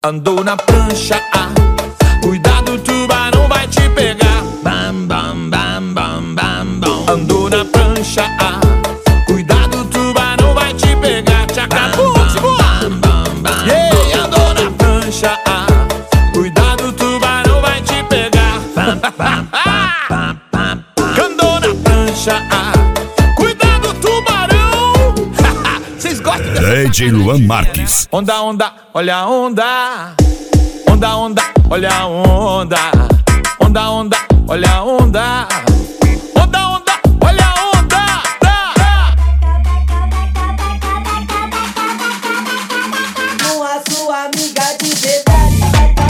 andou na prancha, cuidado, o tubarão vai te pegar. Bam, bam, bam, bam, bam, bam. Andou na prancha, cuidado, o tubarão vai te pegar. Te acabou, yeah, andou na prancha, cuidado, o tubarão vai te pegar. Andou na prancha, cuidado, tubarão. Vocês gostam dessa? DJ Luan Marques. Onda, onda, olha a onda. Onda, onda, olha a onda. Onda, onda, olha a onda. Onda, onda, olha a onda. Com a sua amiga de verdade.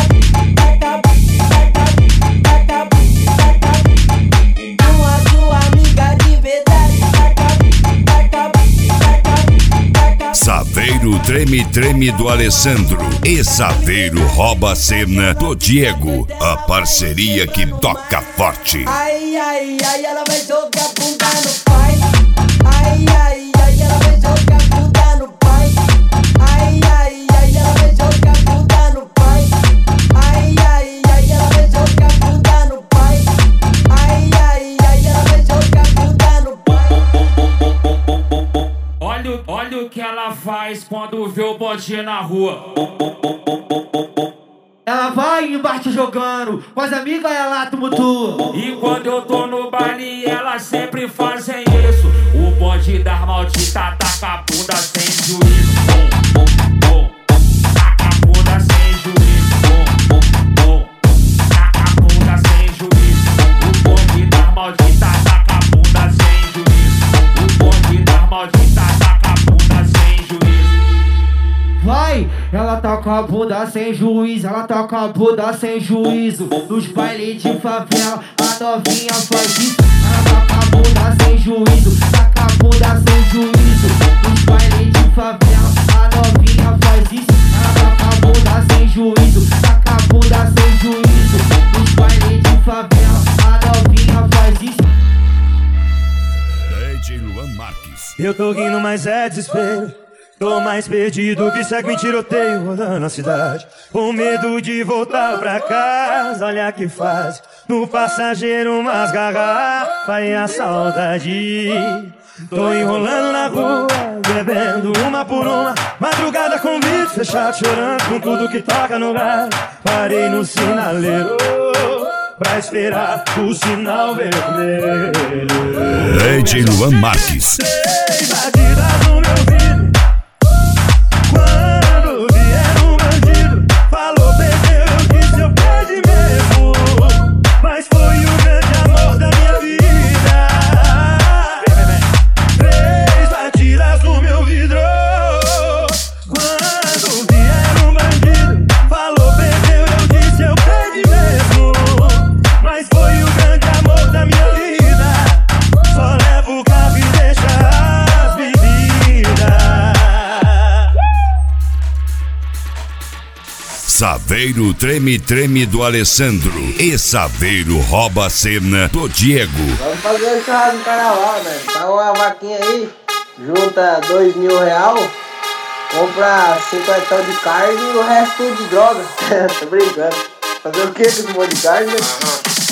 Com a sua amiga de verdade. Saveiro Treme Treme do Alessandro e Saveiro Rouba a Cena do Diego. A parceria que toca forte. Ai, ai, ai, ela vai jogar bunda no pai. Ai, ai, ai, ela vai jogar bunda no pai. Ai, ai, ai, ela vai jogar bunda no pai. Ai, ai, ai, ela vai jogar bunda no pai. Ai, ai, ai, ela vai jogar bunda no pai. Olha o que ela faz quando vê o bote na rua. Ela vai embaixo jogando, com as amigas ela tumultua. E quando eu tô no baile, elas sempre fazem isso. O bonde das malditas taca a bunda sem juízo. Bom, bom, bom. Taca a bunda sem juízo. Bom, bom, bom. Taca a bunda sem juízo. O bonde das malditas taca a bunda sem juízo. O bonde das malditas taca a bunda sem juízo. Vai, ela tá com a bunda sem juízo, ela tá com a bunda sem juízo. Nos bailes de favela, a novinha faz isso. Ela tá com a bunda sem juízo, tá com a bunda sem juízo. Nos bailes de favela, a novinha faz isso. Ela tá com a bunda sem juízo, tá com a bunda sem juízo. Nos bailes de favela, a novinha faz isso. DJ Luan Marques. Eu tô rindo, mas é desespero. Tô mais perdido que segue em tiroteio rodando a cidade. Com medo de voltar pra casa, olha que fase. No passageiro umas garrafas e a saudade. Tô enrolando na rua, bebendo uma por uma. Madrugada com vidro fechado, chorando com tudo que toca no rádio. Parei no sinaleiro pra esperar o sinal vermelho. DJ Luan Marques. Três batidas no meu vidro. Quando vier um bandido, falou perdeu, eu disse eu perdi mesmo. Mas foi o grande amor da minha vida. Três batidas no meu vidro. Quando vier um bandido, falou perdeu, eu disse eu perdi mesmo. Mas foi o grande amor da minha vida. Só levo o carro e deixa as bebidas. Saveiro Treme Treme do Alessandro e Saveiro Rouba a Cena do Diego. Vamos fazer um churrasco no carnaval, né? Paga uma vaquinha aí, junta R$2.000, compra 50 de carne e o resto tudo de droga. Tô brincando. Fazer o que com esse monte de carne, né?